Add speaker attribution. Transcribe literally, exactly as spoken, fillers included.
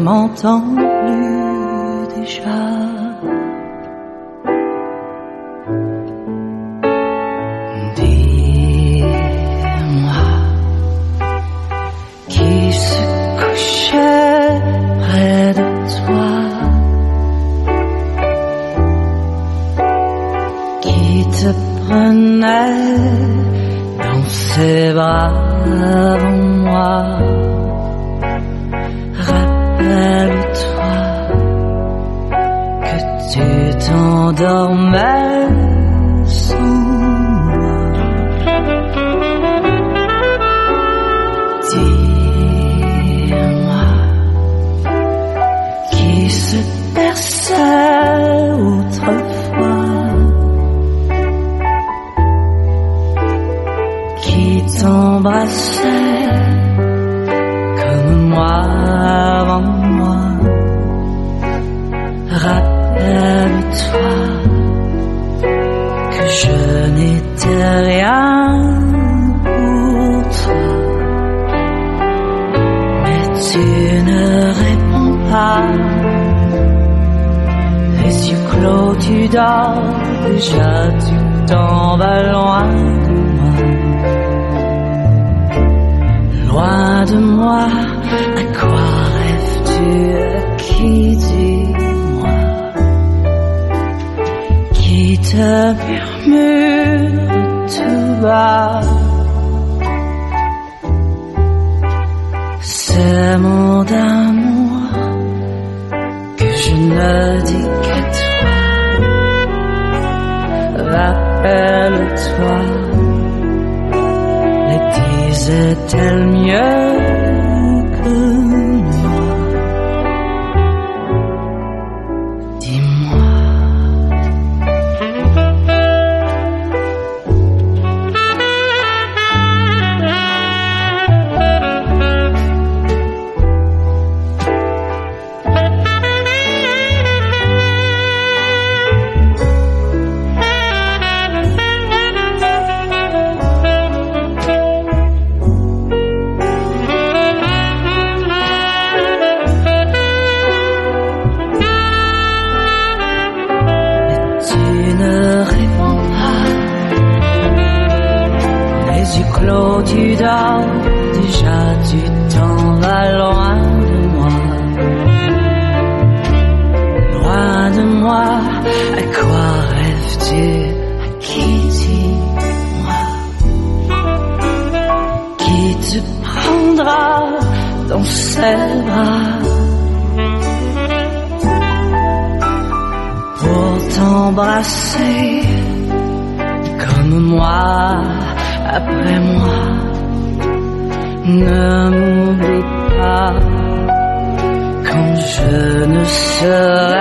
Speaker 1: m'entends plus déjà. Dis-moi qui se couchait près de toi, qui te prenait dans ses bras avant moi. Rappelle-toi que tu t'endormais sans moi. Dis-moi qui se berçait autrefois, qui t'embrassait comme moi avant moi. Rappelle-toi que je n'étais rien pour toi, mais tu ne réponds pas. Les yeux clos, tu dors déjà, tu t'en vas loin de moi. Loin de moi, à quoi rêves-tu, à qui dis-moi, qui te murmure tout bas ce mot d'amour que je ne dis qu'à toi. Rappelle-toi, les disait-elle mieux que moi? Dis-moi. Tu dors déjà, tu t'en vas loin de moi. Loin de moi, à quoi rêves-tu, à qui dis-moi, qui te prendra dans ses bras pour t'embrasser comme moi. Après moi, ne m'oublie pas quand je ne serai